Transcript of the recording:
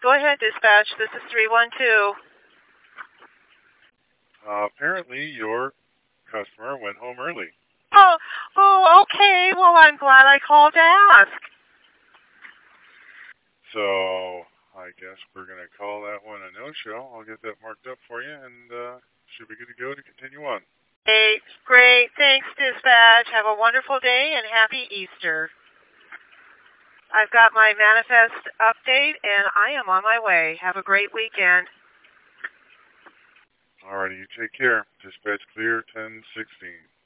Go ahead, dispatch. This is 312. Apparently, your customer went home early. Okay. Well, I'm glad I called to ask. So, I guess we're going to call that one a no-show. I'll get that marked up for you, and should be good to go to continue on. Hey, great. Thanks, dispatch. Have a wonderful day and happy Easter. I've got my manifest update, and I am on my way. Have a great weekend. Alrighty, you take care. Dispatch clear 1016.